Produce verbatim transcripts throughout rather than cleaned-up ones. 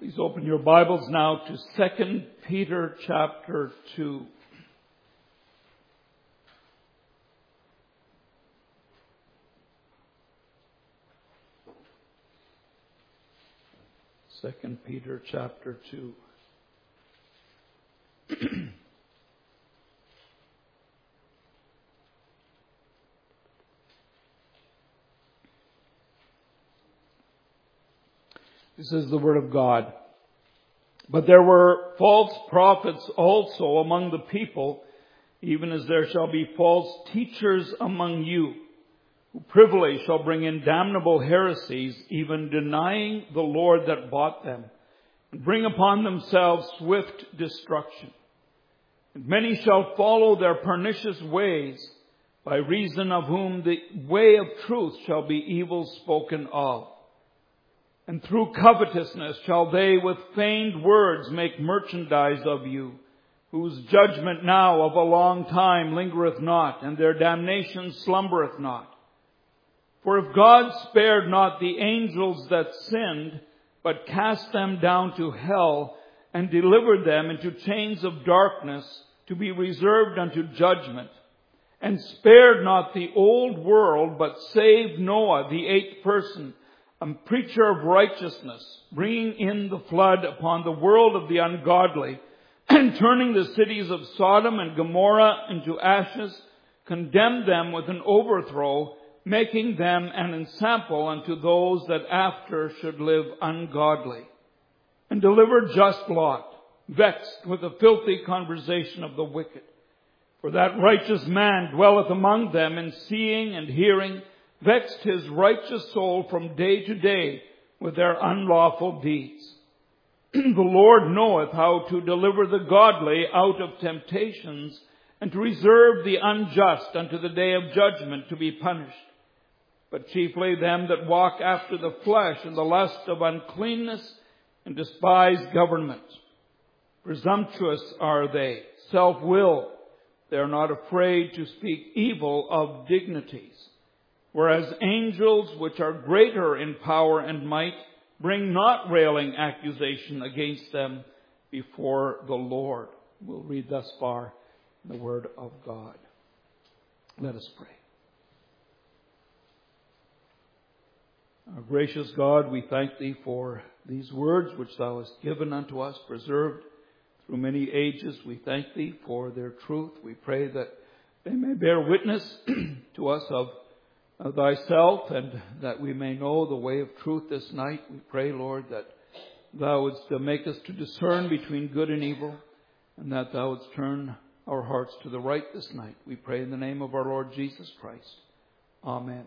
Please open your Bibles now to Second Peter chapter two. Second Peter chapter two. This is the word of God. But there were false prophets also among the people, even as there shall be false teachers among you, who privily shall bring in damnable heresies, even denying the Lord that bought them, and bring upon themselves swift destruction. And many shall follow their pernicious ways, by reason of whom the way of truth shall be evil spoken of. And through covetousness shall they with feigned words make merchandise of you, whose judgment now of a long time lingereth not, and their damnation slumbereth not. For if God spared not the angels that sinned, but cast them down to hell, and delivered them into chains of darkness, to be reserved unto judgment, and spared not the old world, but saved Noah, the eighth person, a preacher of righteousness, bringing in the flood upon the world of the ungodly, and turning the cities of Sodom and Gomorrah into ashes, condemned them with an overthrow, making them an ensample unto those that after should live ungodly. And delivered just Lot, vexed with the filthy conversation of the wicked. For that righteous man dwelleth among them in seeing and hearing, vexed his righteous soul from day to day with their unlawful deeds. The Lord knoweth how to deliver the godly out of temptations, and to reserve the unjust unto the day of judgment to be punished. But chiefly them that walk after the flesh in the lust of uncleanness, and despise government. Presumptuous are they, self-willed. They are not afraid to speak evil of dignities. Whereas angels, which are greater in power and might, bring not railing accusation against them before the Lord. We'll read thus far the word of God. Let us pray. Our gracious God, we thank Thee for these words which Thou hast given unto us, preserved through many ages. We thank Thee for their truth. We pray that they may bear witness to us of Of Thyself, and that we may know the way of truth this night. We pray, Lord, that Thou wouldst make us to discern between good and evil, and that Thou wouldst turn our hearts to the right this night. We pray in the name of our Lord Jesus Christ. Amen.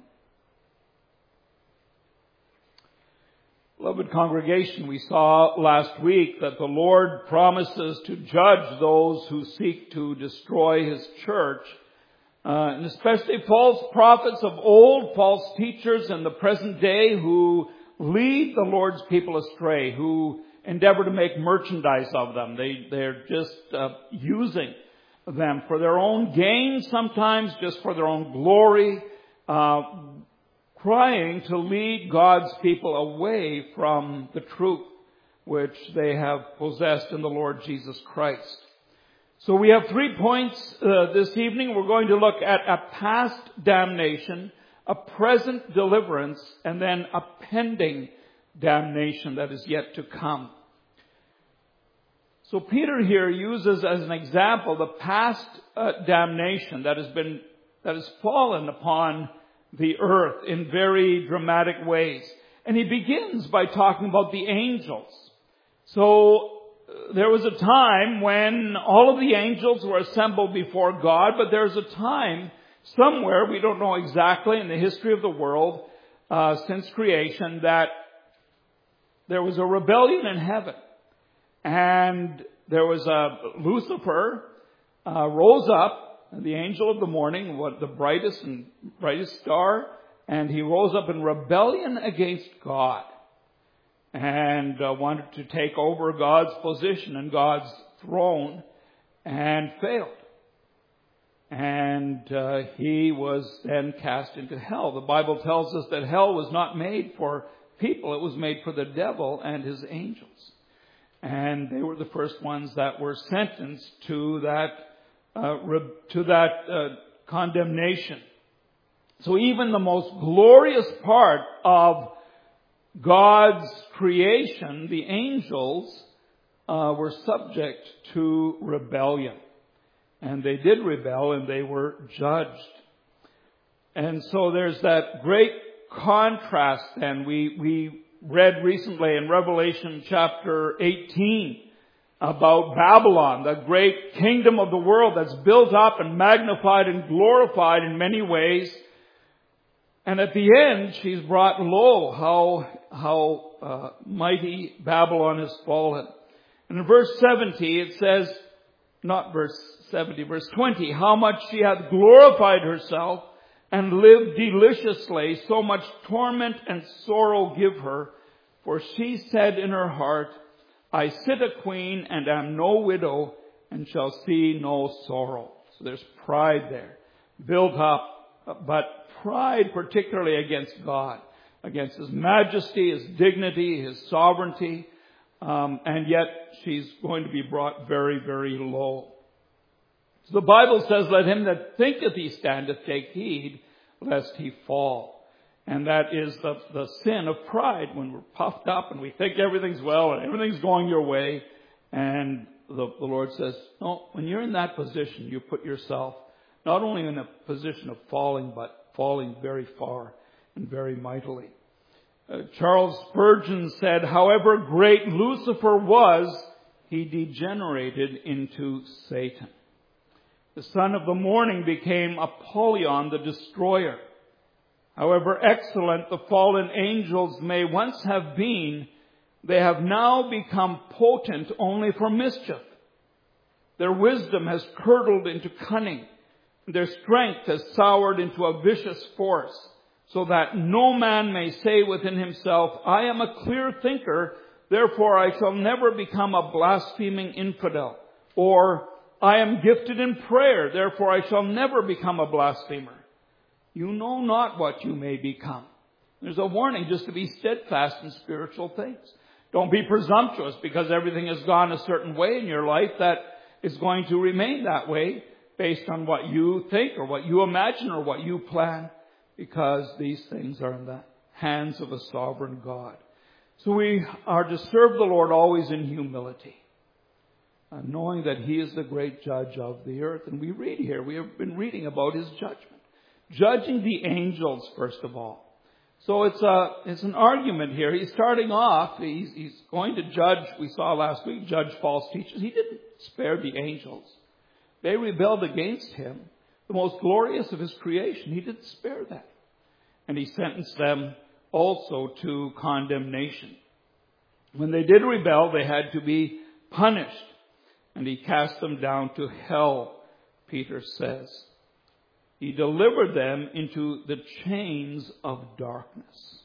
Beloved congregation, we saw last week that the Lord promises to judge those who seek to destroy His church. Uh, and especially false prophets of old, false teachers in the present day who lead the Lord's people astray, who endeavor to make merchandise of them. They, they're just uh, using them for their own gain, sometimes just for their own glory, uh, trying to lead God's people away from the truth which they have possessed in the Lord Jesus Christ. So we have three points uh, this evening. We're going to look at a past damnation, a present deliverance, and then a pending damnation that is yet to come. So Peter here uses as an example the past uh, damnation that has been, that has fallen upon the earth in very dramatic ways. And he begins by talking about the angels. So there was a time when all of the angels were assembled before God, but there's a time somewhere, we don't know exactly, in the history of the world uh, since creation, that there was a rebellion in heaven. And there was a Lucifer uh, rose up, the angel of the morning, what the brightest and brightest star, and he rose up in rebellion against God. And uh, wanted to take over God's position and God's throne, and failed. And uh, he was then cast into hell. The Bible tells us that hell was not made for people. It was made for the devil and his angels. And they were the first ones that were sentenced to that, uh, re- to that uh, condemnation. So even the most glorious part of God's creation, the angels, uh, were subject to rebellion. And they did rebel and they were judged. And so there's that great contrast, and we, we read recently in Revelation chapter eighteen about Babylon, the great kingdom of the world that's built up and magnified and glorified in many ways. And at the end, she's brought low, how, how uh, mighty Babylon has fallen. And in verse seventy, it says, not verse seventy, verse twenty, how much she hath glorified herself and lived deliciously, so much torment and sorrow give her. For she said in her heart, I sit a queen and am no widow and shall see no sorrow. So there's pride there, built up, but pride particularly against God, against His majesty, His dignity, His sovereignty, um, and yet she's going to be brought very, very low. So the Bible says, let him that thinketh he standeth take heed, lest he fall. And that is the, the sin of pride, when we're puffed up and we think everything's well and everything's going your way. And the, the Lord says, no, when you're in that position, you put yourself not only in a position of falling, but falling very far and very mightily. Uh, Charles Spurgeon said, however great Lucifer was, he degenerated into Satan. The son of the morning became Apollyon the destroyer. However excellent the fallen angels may once have been, they have now become potent only for mischief. Their wisdom has curdled into cunning. Their strength has soured into a vicious force, so that no man may say within himself, I am a clear thinker, therefore I shall never become a blaspheming infidel. Or, I am gifted in prayer, therefore I shall never become a blasphemer. You know not what you may become. There's a warning just to be steadfast in spiritual things. Don't be presumptuous because everything has gone a certain way in your life that is going to remain that way based on what you think or what you imagine or what you plan, because these things are in the hands of a sovereign God. So we are to serve the Lord always in humility, uh, knowing that He is the great judge of the earth. And we read here, we have been reading about His judgment. Judging the angels, first of all. So it's a, it's an argument here. He's starting off, he's, he's going to judge, we saw last week, judge false teachers. He didn't spare the angels. They rebelled against Him, the most glorious of His creation. He didn't spare them. And He sentenced them also to condemnation. When they did rebel, they had to be punished. And He cast them down to hell, Peter says. He delivered them into the chains of darkness.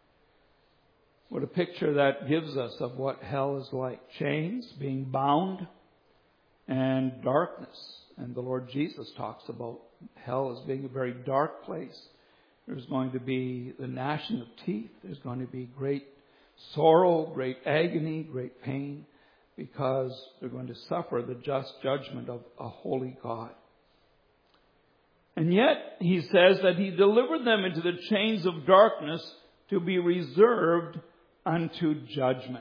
What a picture that gives us of what hell is like. Chains, being bound, and darkness. And the Lord Jesus talks about hell as being a very dark place. There's going to be the gnashing of teeth. There's going to be great sorrow, great agony, great pain, because they're going to suffer the just judgment of a holy God. And yet, he says that He delivered them into the chains of darkness to be reserved unto judgment.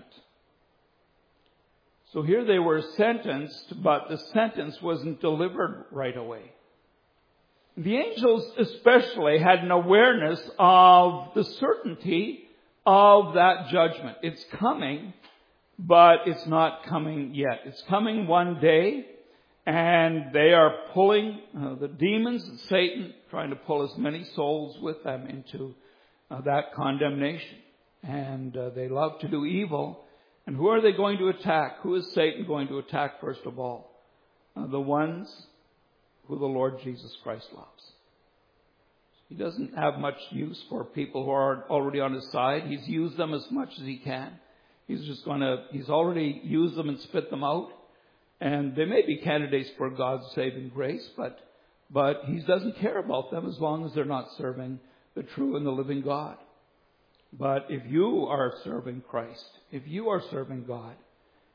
So here they were sentenced, but the sentence wasn't delivered right away. The angels especially had an awareness of the certainty of that judgment. It's coming, but it's not coming yet. It's coming one day. And they are pulling uh, the demons and Satan, trying to pull as many souls with them into uh, that condemnation. And uh, they love to do evil. And who are they going to attack? Who is Satan going to attack first of all? Uh, the ones who the Lord Jesus Christ loves. He doesn't have much use for people who are already on His side. He's used them as much as He can. He's just going to, He's already used them and spit them out. And they may be candidates for God's saving grace, but but He doesn't care about them as long as they're not serving the true and the living God. But if you are serving Christ, if you are serving God,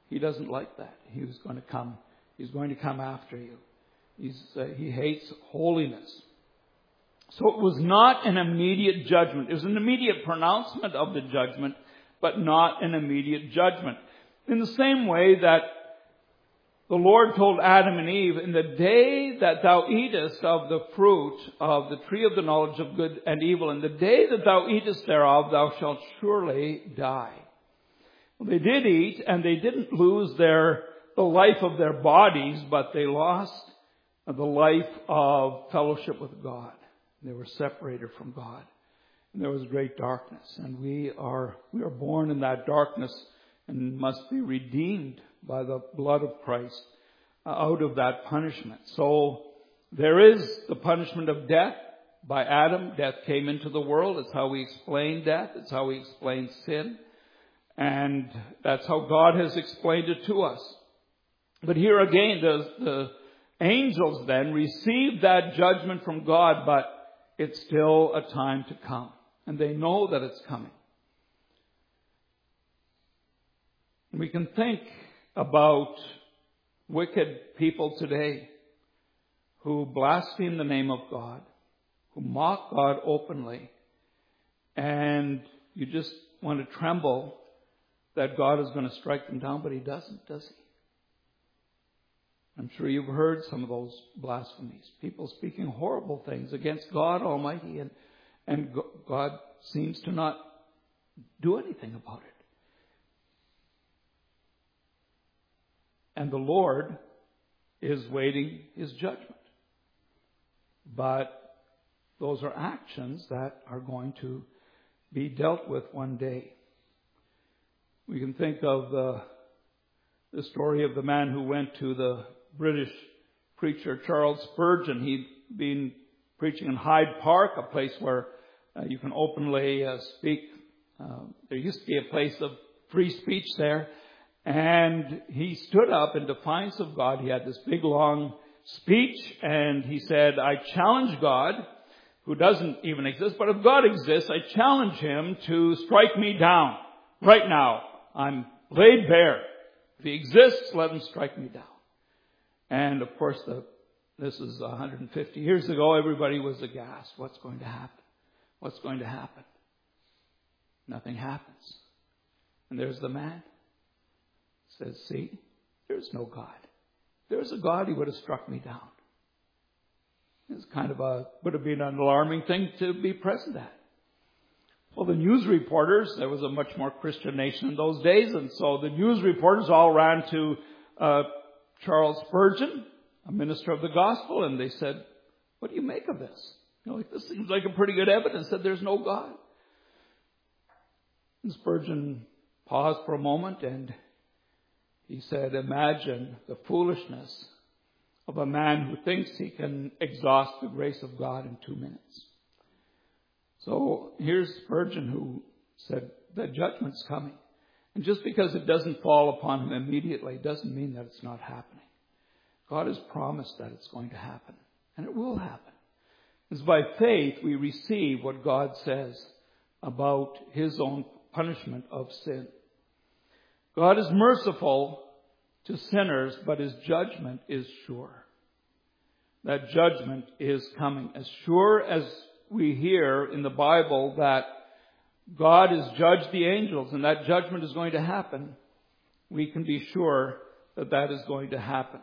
He doesn't like that. He was going to come. He's going to come after you. He's, uh, he hates holiness. So it was not an immediate judgment. It was an immediate pronouncement of the judgment, but not an immediate judgment. In the same way that the Lord told Adam and Eve, in the day that thou eatest of the fruit of the tree of the knowledge of good and evil, in the day that thou eatest thereof, thou shalt surely die. Well, they did eat, and they didn't lose their the life of their bodies, but they lost the life of fellowship with God. They were separated from God. And there was great darkness. And we are we are born in that darkness and must be redeemed by the blood of Christ uh, out of that punishment. So there is the punishment of death by Adam. Death came into the world. It's how we explain death. It's how we explain sin. And that's how God has explained it to us. But here again, the, the angels then received that judgment from God, but it's still a time to come. And they know that it's coming. We can think about wicked people today who blaspheme the name of God, who mock God openly, and you just want to tremble that God is going to strike them down, but He doesn't, does He? I'm sure you've heard some of those blasphemies. People speaking horrible things against God Almighty, and, and God seems to not do anything about it. And the Lord is waiting His judgment. But those are actions that are going to be dealt with one day. We can think of the, the story of the man who went to the British preacher Charles Spurgeon. He'd been preaching in Hyde Park, a place where uh, you can openly uh, speak. Uh, there used to be a place of free speech there. And he stood up in defiance of God. He had this big long speech, and he said, I challenge God, who doesn't even exist, but if God exists, I challenge Him to strike me down right now. I'm laid bare. If He exists, let Him strike me down. And of course, the, this is one hundred fifty years ago, everybody was aghast. What's going to happen? What's going to happen? Nothing happens. And there's the man. Says, see, there's no God. If there was a God, He would have struck me down. It's kind of a, would have been an alarming thing to be present at. Well, the news reporters, there was a much more Christian nation in those days, and so the news reporters all ran to uh, Charles Spurgeon, a minister of the gospel, and they said, what do you make of this? You know, like, this seems like a pretty good evidence that there's no God. And Spurgeon paused for a moment, and he said, imagine the foolishness of a man who thinks he can exhaust the grace of God in two minutes. So here's Spurgeon who said that judgment's coming. And just because it doesn't fall upon him immediately doesn't mean that it's not happening. God has promised that it's going to happen. And it will happen. It's by faith we receive what God says about His own punishment of sin. God is merciful to sinners, but His judgment is sure. That judgment is coming. As sure as we hear in the Bible that God has judged the angels and that judgment is going to happen, we can be sure that that is going to happen.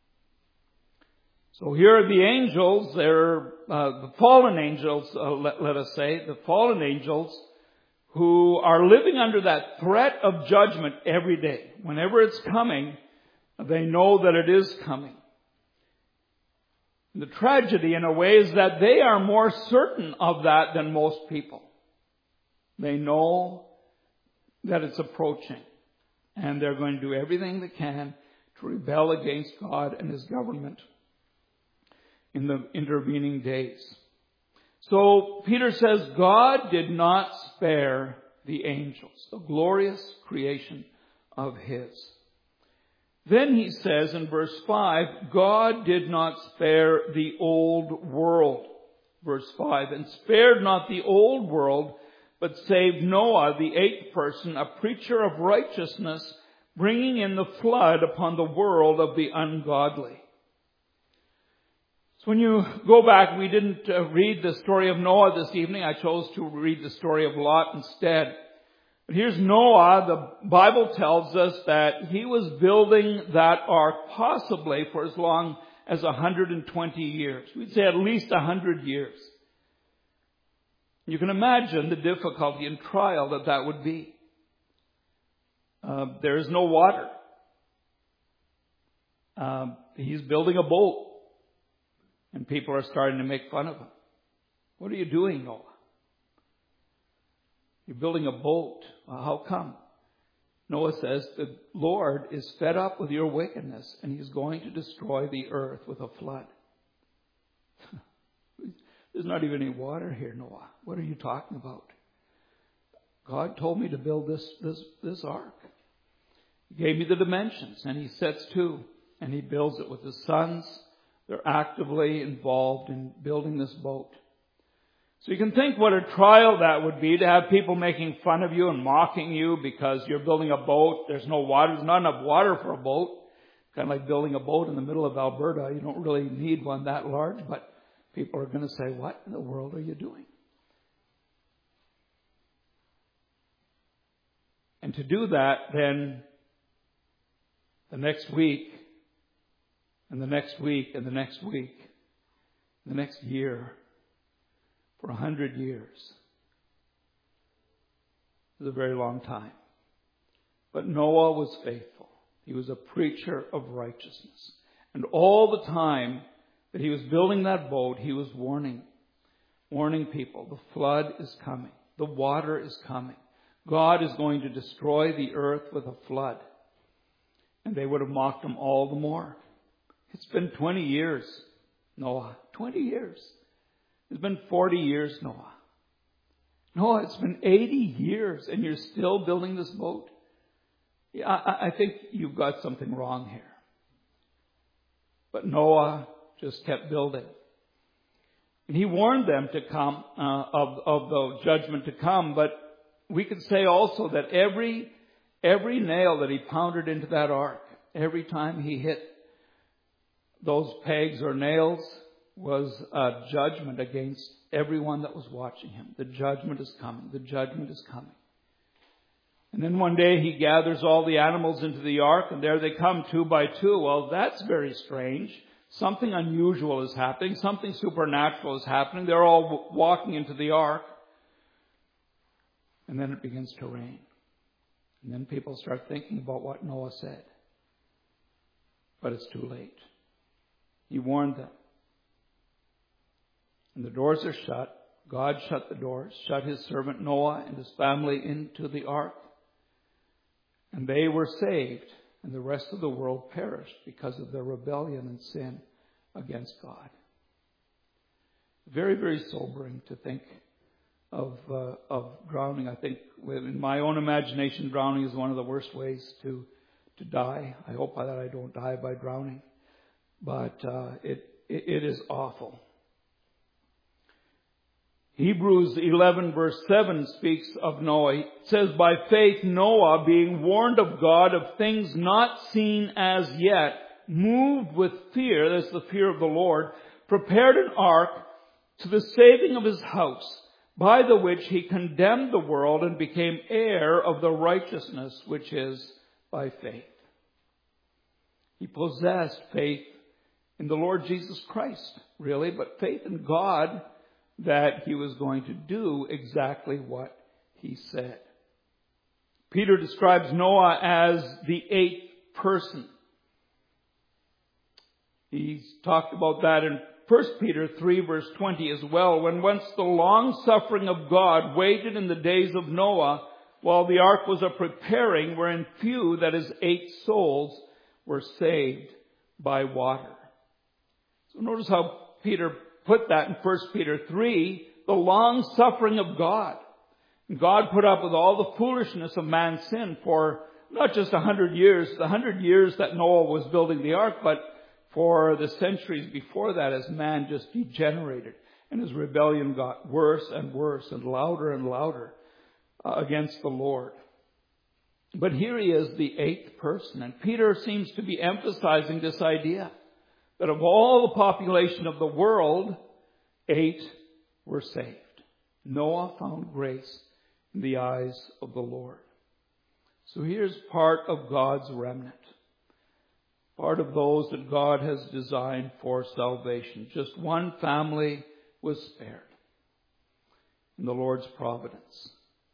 So here are the angels. They're uh, the fallen angels, uh, let, let us say, the fallen angels who are living under that threat of judgment every day. Whenever it's coming, they know that it is coming. The tragedy, in a way, is that they are more certain of that than most people. They know that it's approaching, and they're going to do everything they can to rebel against God and His government in the intervening days. So Peter says God did not spare the angels, the glorious creation of His. Then he says in verse five, God did not spare the old world. Verse five, and spared not the old world, but saved Noah, the eighth person, a preacher of righteousness, bringing in the flood upon the world of the ungodly. So when you go back, we didn't uh, read the story of Noah this evening. I chose to read the story of Lot instead. But here's Noah. The Bible tells us that he was building that ark possibly for as long as one hundred twenty years. We'd say at least one hundred years. You can imagine the difficulty and trial that that would be. Uh, there is no water. Uh, he's building a boat. And people are starting to make fun of him. What are you doing, Noah? You're building a boat. Well, how come? Noah says, the Lord is fed up with your wickedness, and he's going to destroy the earth with a flood. There's not even any water here, Noah. What are you talking about? God told me to build this, this, this ark. He gave me the dimensions, and he sets to, and he builds it with his sons. They're actively involved in building this boat. So you can think what a trial that would be to have people making fun of you and mocking you because you're building a boat. There's no water. There's not enough water for a boat. Kind of like building a boat in the middle of Alberta. You don't really need one that large, but people are going to say, what in the world are you doing? And to do that, then the next week, and the next week, and the next week, the next year, for a hundred years. It was a very long time. But Noah was faithful. He was a preacher of righteousness. And all the time that he was building that boat, he was warning, warning people, the flood is coming. The water is coming. God is going to destroy the earth with a flood. And they would have mocked him all the more. It's been twenty years, Noah. twenty years. It's been forty years, Noah. Noah, it's been eighty years and you're still building this boat. Yeah, I, I think you've got something wrong here. But Noah just kept building. And he warned them to come, uh, of, of the judgment to come. But we could say also that every, every nail that he pounded into that ark, every time he hit those pegs or nails, was a judgment against everyone that was watching him. The judgment is coming. The judgment is coming. And then one day he gathers all the animals into the ark, and there they come two by two. Well, that's very strange. Something unusual is happening. Something supernatural is happening. They're all walking into the ark. And then it begins to rain. And then people start thinking about what Noah said. But it's too late. He warned them. And the doors are shut. God shut the doors, shut his servant Noah and his family into the ark. And they were saved, and the rest of the world perished because of their rebellion and sin against God. Very, very sobering to think of uh, of drowning. I think in my own imagination, drowning is one of the worst ways to, to die. I hope that I don't die by drowning. But uh, it, it it is awful. Hebrews eleven verse seven speaks of Noah. It says, by faith Noah, being warned of God of things not seen as yet, moved with fear, that's the fear of the Lord, prepared an ark to the saving of his house, by the which he condemned the world and became heir of the righteousness which is by faith. He possessed faith in the Lord Jesus Christ, really, but faith in God that he was going to do exactly what he said. Peter describes Noah as the eighth person. He's talked about that in First Peter three verse twenty as well, when once the long suffering of God waited in the days of Noah while the ark was a preparing, wherein few, that is eight souls, were saved by water. So notice how Peter put that in First Peter three, the long suffering of God. God put up with all the foolishness of man's sin for not just a hundred years, the hundred years that Noah was building the ark, but for the centuries before that as man just degenerated and his rebellion got worse and worse and louder and louder uh, against the Lord. But here he is, the eighth person. And Peter seems to be emphasizing this idea that of all the population of the world, eight were saved. Noah found grace in the eyes of the Lord. So here's part of God's remnant. Part of those that God has designed for salvation. Just one family was spared in the Lord's providence.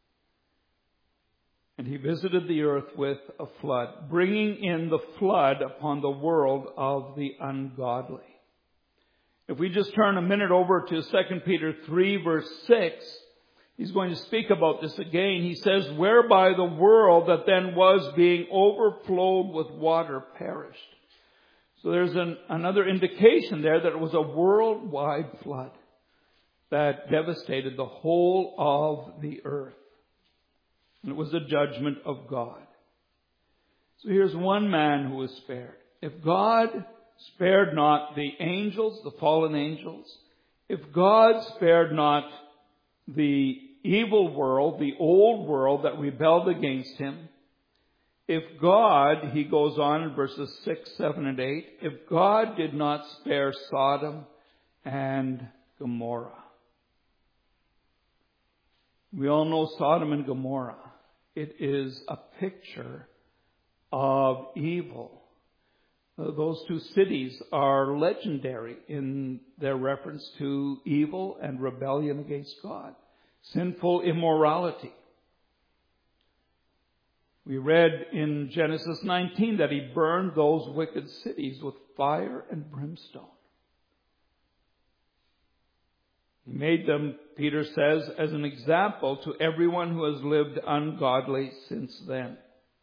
And he visited the earth with a flood, bringing in the flood upon the world of the ungodly. If we just turn a minute over to Second Peter three verse six, he's going to speak about this again. He says, whereby the world that then was being overflowed with water perished. So there's an, another indication there that it was a worldwide flood that devastated the whole of the earth. And it was a judgment of God. So here's one man who was spared. If God spared not the angels, the fallen angels, if God spared not the evil world, the old world that rebelled against him, if God, he goes on in verses six, seven, and eight, if God did not spare Sodom and Gomorrah. We all know Sodom and Gomorrah. It is a picture of evil. Those two cities are legendary in their reference to evil and rebellion against God. Sinful immorality. We read in Genesis nineteen that he burned those wicked cities with fire and brimstone. He made them, Peter says, as an example to everyone who has lived ungodly since then.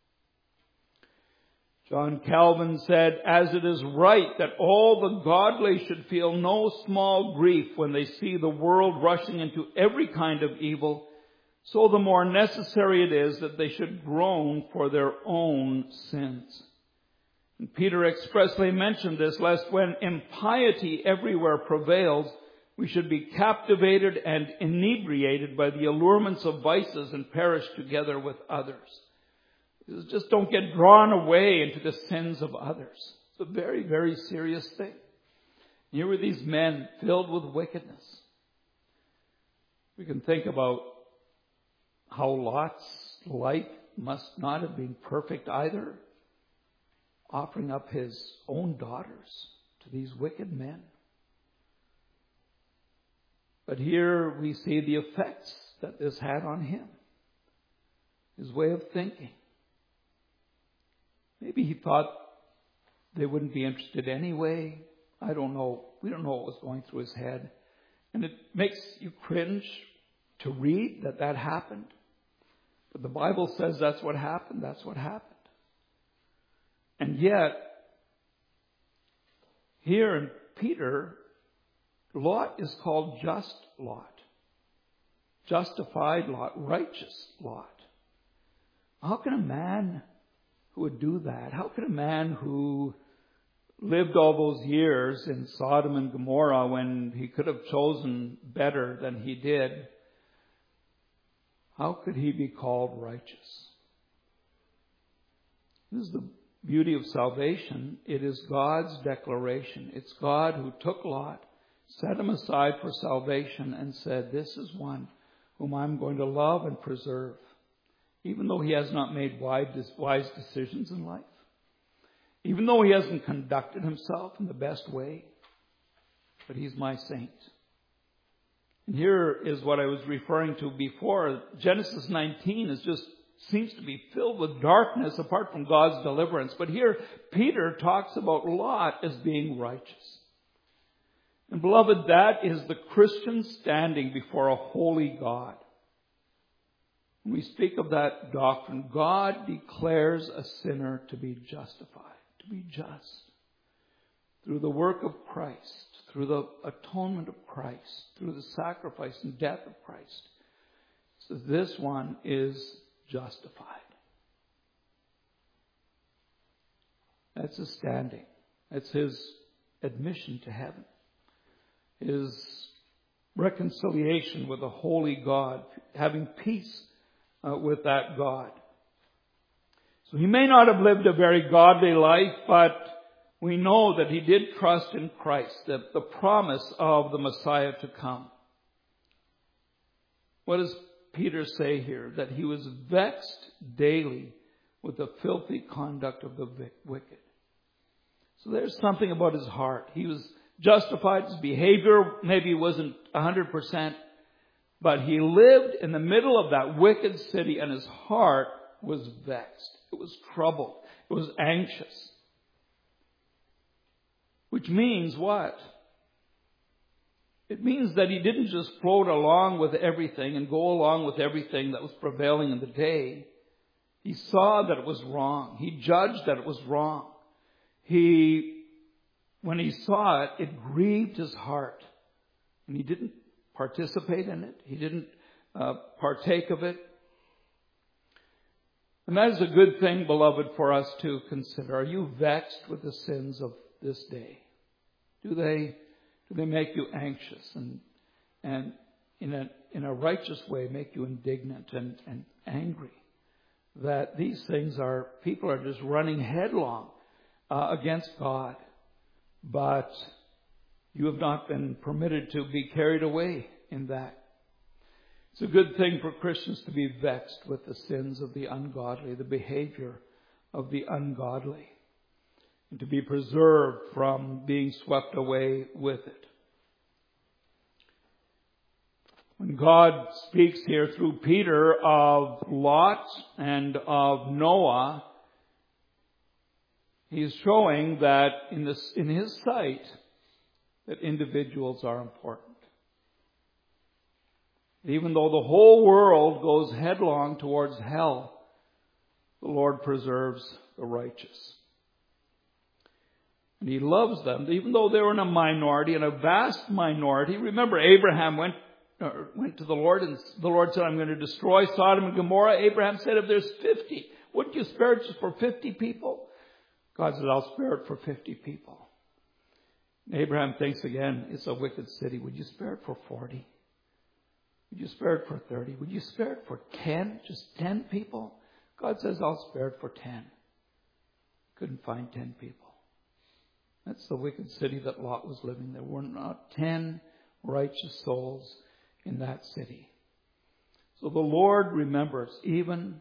John Calvin said, as it is right that all the godly should feel no small grief when they see the world rushing into every kind of evil, so the more necessary it is that they should groan for their own sins. And Peter expressly mentioned this, lest when impiety everywhere prevails, we should be captivated and inebriated by the allurements of vices and perish together with others. Just don't get drawn away into the sins of others. It's a very, very serious thing. Here were these men filled with wickedness. We can think about how Lot's life must not have been perfect either, offering up his own daughters to these wicked men. But here we see the effects that this had on him. His way of thinking. Maybe he thought they wouldn't be interested anyway. I don't know. We don't know what was going through his head. And it makes you cringe to read that that happened. But the Bible says that's what happened. That's what happened. And yet, here in Peter, Lot is called just Lot. Justified Lot. Righteous Lot. How can a man who would do that, how can a man who lived all those years in Sodom and Gomorrah when he could have chosen better than he did, how could he be called righteous? This is the beauty of salvation. It is God's declaration. It's God who took Lot, set him aside for salvation, and said, this is one whom I'm going to love and preserve, even though he has not made wise decisions in life, even though he hasn't conducted himself in the best way, but he's my saint. And here is what I was referring to before. Genesis nineteen is just seems to be filled with darkness apart from God's deliverance. But here Peter talks about Lot as being righteous. And beloved, that is the Christian standing before a holy God. When we speak of that doctrine, God declares a sinner to be justified, to be just. Through the work of Christ, through the atonement of Christ, through the sacrifice and death of Christ. So this one is justified. That's his standing. That's his admission to heaven. His reconciliation with a holy God, having peace uh, with that God. So he may not have lived a very godly life, but we know that he did trust in Christ, the, the promise of the Messiah to come. What does Peter say here? That he was vexed daily with the filthy conduct of the wicked. So there's something about his heart. He was justified. His behavior maybe wasn't one hundred percent, but he lived in the middle of that wicked city and his heart was vexed. It was troubled. It was anxious. Which means what? It means that he didn't just float along with everything and go along with everything that was prevailing in the day. He saw that it was wrong. He judged that it was wrong. He, when he saw it, it grieved his heart. And he didn't participate in it. He didn't uh, partake of it. And that is a good thing, beloved, for us to consider. Are you vexed with the sins of this day? Do they do they make you anxious and and in a in a righteous way make you indignant and, and angry? That these things are, people are just running headlong uh, against God, but you have not been permitted to be carried away in that. It's a good thing for Christians to be vexed with the sins of the ungodly, the behavior of the ungodly, and to be preserved from being swept away with it. When God speaks here through Peter of Lot and of Noah, he is showing that in this, in his sight, that individuals are important. Even though the whole world goes headlong towards hell, the Lord preserves the righteous. And he loves them, even though they were in a minority, in a vast minority. Remember, Abraham went uh, went to the Lord, and the Lord said, I'm going to destroy Sodom and Gomorrah. Abraham said, if there's fifty, wouldn't you spare it just for fifty people? God said, I'll spare it for fifty people. And Abraham thinks again, it's a wicked city. Would you spare it for forty? Would you spare it for thirty? Would you spare it for ten? Just ten people? God says, I'll spare it for ten. Couldn't find ten people. That's the wicked city that Lot was living. There were not ten righteous souls in that city. So the Lord remembers even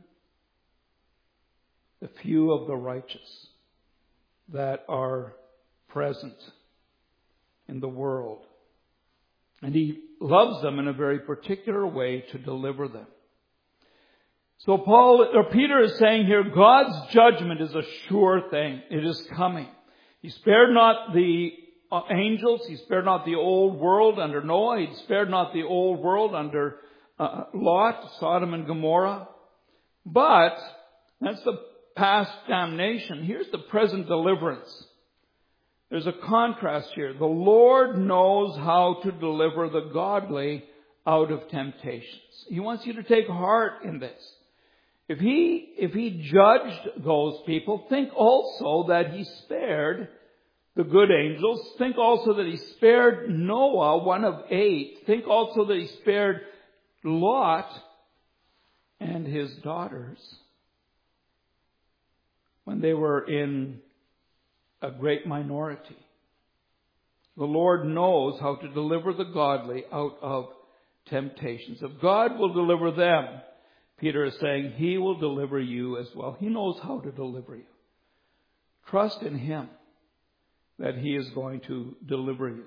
the few of the righteous that are present in the world. And he loves them in a very particular way to deliver them. So Paul, or Peter is saying here, God's judgment is a sure thing. It is coming. He spared not the angels. He spared not the old world under Noah. He spared not the old world under uh, Lot, Sodom and Gomorrah. But that's the past damnation. Here's the present deliverance. There's a contrast here. The Lord knows how to deliver the godly out of temptations. He wants you to take heart in this. If he, if he judged those people, think also that he spared the good angels. Think also that he spared Noah, one of eight. Think also that he spared Lot and his daughters when they were in a great minority. The Lord knows how to deliver the godly out of temptations. If God will deliver them, Peter is saying, he will deliver you as well. He knows how to deliver you. Trust in him that he is going to deliver you.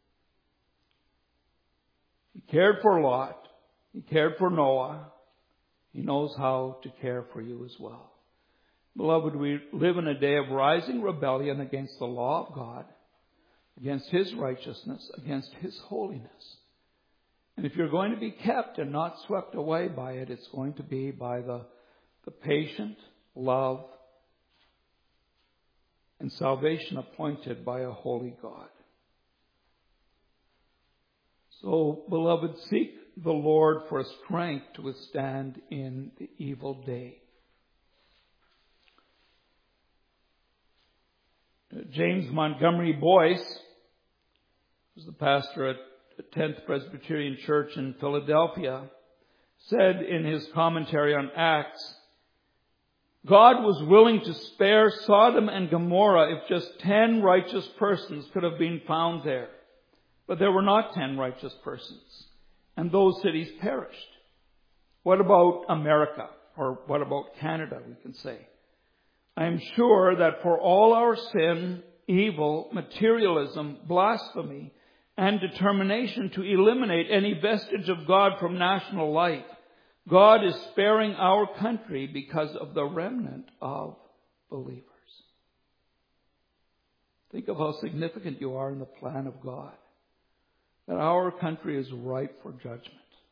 He cared for Lot. He cared for Noah. He knows how to care for you as well. Beloved, we live in a day of rising rebellion against the law of God, against his righteousness, against his holiness. And if you're going to be kept and not swept away by it, it's going to be by the, the patient love and salvation appointed by a holy God. So, beloved, seek the Lord for strength to withstand in the evil day. James Montgomery Boyce, who's the pastor at the tenth Presbyterian Church in Philadelphia, said in his commentary on Acts God was willing to spare Sodom and Gomorrah if just ten righteous persons could have been found there. But there were not ten righteous persons, and those cities perished. What about America? Or what about Canada, we can say? I am sure that for all our sin, evil, materialism, blasphemy, and determination to eliminate any vestige of God from national life, God is sparing our country because of the remnant of believers. Think of how significant you are in the plan of God. That our country is ripe for judgment.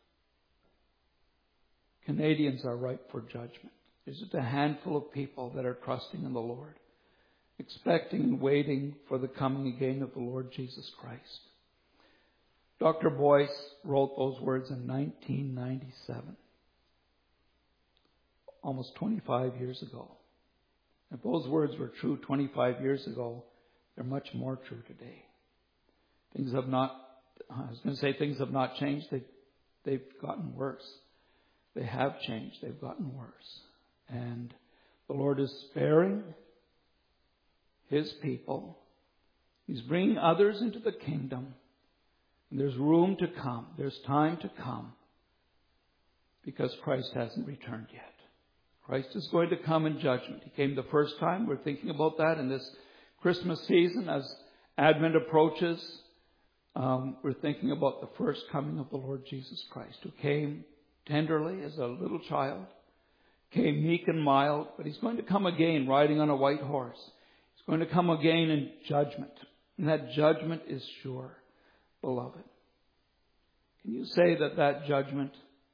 Canadians are ripe for judgment. There's just a handful of people that are trusting in the Lord, expecting and waiting for the coming again of the Lord Jesus Christ. Doctor Boyce wrote those words in nineteen ninety-seven, almost twenty-five years ago. If those words were true twenty-five years ago, they're much more true today. Things have not, I was going to say things have not changed. They, they've gotten worse. They have changed. They've gotten worse. And the Lord is sparing His people. He's bringing others into the kingdom. And there's room to come. There's time to come. Because Christ hasn't returned yet. Christ is going to come in judgment. He came the first time. We're thinking about that in this Christmas season as Advent approaches. Um, we're thinking about the first coming of the Lord Jesus Christ, who came tenderly as a little child, came meek and mild, but He's going to come again riding on a white horse. He's going to come again in judgment. And that judgment is sure, beloved. Can you say that that judgment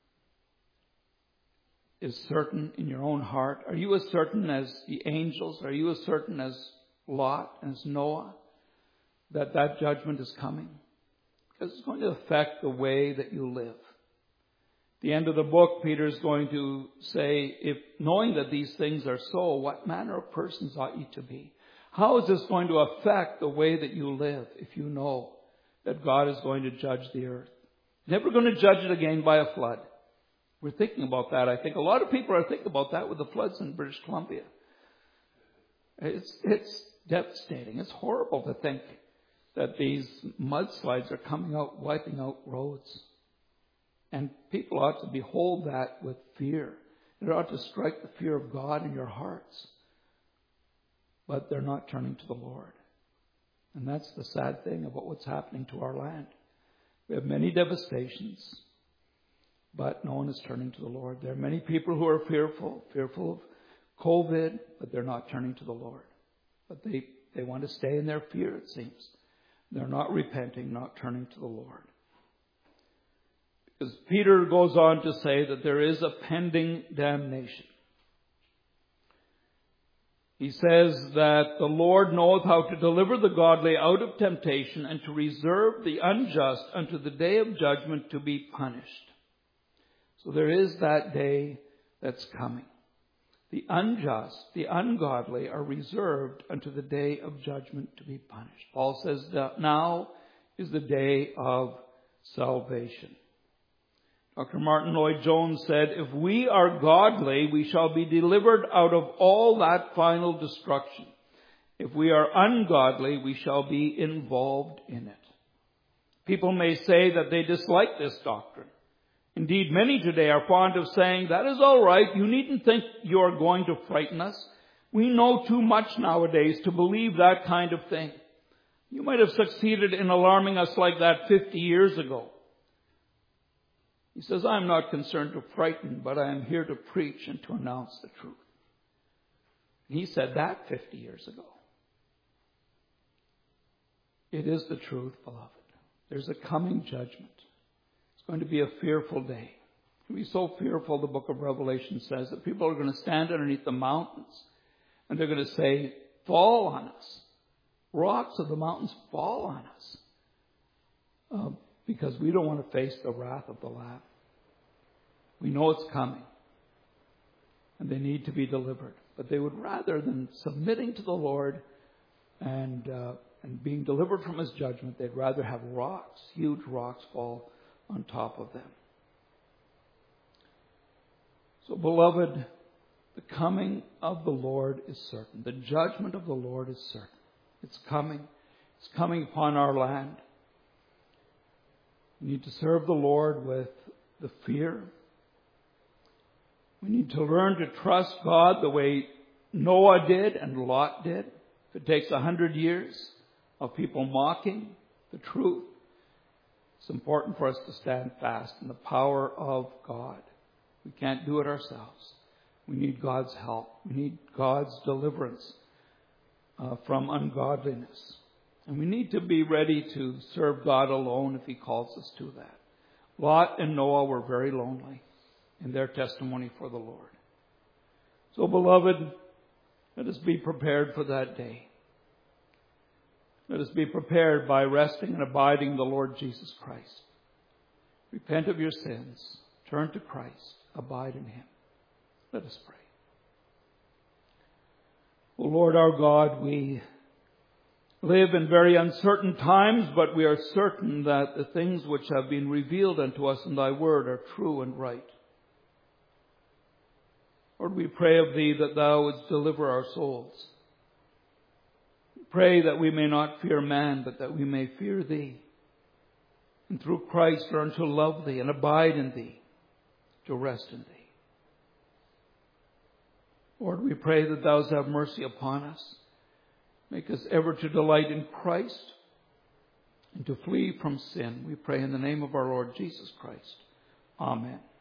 is certain in your own heart? Are you as certain as the angels? Are you as certain as Lot, as Noah, that that judgment is coming? Because it's going to affect the way that you live. At the end of the book, Peter is going to say, if knowing that these things are so, what manner of persons ought you to be? How is this going to affect the way that you live if you know that God is going to judge the earth? Never going to judge it again by a flood. We're thinking about that. I think a lot of people are thinking about that with the floods in British Columbia. It's, it's devastating. It's horrible to think that these mudslides are coming out, wiping out roads. And people ought to behold that with fear. It ought to strike the fear of God in your hearts. But they're not turning to the Lord. And that's the sad thing about what's happening to our land. We have many devastations, but no one is turning to the Lord. There are many people who are fearful, fearful of COVID, but they're not turning to the Lord. But they, they want to stay in their fear, it seems. They're not repenting, not turning to the Lord. Because Peter goes on to say that there is a pending damnation. He says that the Lord knoweth how to deliver the godly out of temptation and to reserve the unjust unto the day of judgment to be punished. So there is that day that's coming. The unjust, the ungodly are reserved unto the day of judgment to be punished. Paul says that now is the day of salvation. Doctor Martin Lloyd-Jones said, if we are godly, we shall be delivered out of all that final destruction. If we are ungodly, we shall be involved in it. People may say that they dislike this doctrine. Indeed, many today are fond of saying, that is all right, you needn't think you are going to frighten us. We know too much nowadays to believe that kind of thing. You might have succeeded in alarming us like that fifty years ago. He says, I'm not concerned to frighten, but I am here to preach and to announce the truth. He said that fifty years ago. It is the truth, beloved. There's a coming judgment. It's going to be a fearful day. It'll be so fearful, the book of Revelation says, that people are going to stand underneath the mountains and they're going to say, fall on us. Rocks of the mountains fall on us. Uh, because we don't want to face the wrath of the Lamb. We know it's coming. And they need to be delivered. But they would rather than submitting to the Lord and uh, and being delivered from His judgment, they'd rather have rocks, huge rocks, fall on top of them. So, beloved, The coming of the Lord is certain. The judgment of the Lord is certain. It's coming. It's coming upon our land. We need to serve the Lord with the fear. We need to learn to trust God the way Noah did and Lot did. If it takes a hundred years of people mocking the truth, it's important for us to stand fast in the power of God. We can't do it ourselves. We need God's help. We need God's deliverance uh, from ungodliness. And we need to be ready to serve God alone if He calls us to that. Lot and Noah were very lonely in their testimony for the Lord. So, beloved, let us be prepared for that day. Let us be prepared by resting and abiding in the Lord Jesus Christ. Repent of your sins. Turn to Christ. Abide in Him. Let us pray. O Lord our God, we live in very uncertain times, but we are certain that the things which have been revealed unto us in Thy Word are true and right. Lord, we pray of Thee that Thou wouldst deliver our souls. Pray that we may not fear man, but that we may fear Thee. And through Christ learn to love Thee and abide in Thee, to rest in Thee. Lord, we pray that Thou have mercy upon us. Make us ever to delight in Christ and to flee from sin. We pray in the name of our Lord Jesus Christ. Amen.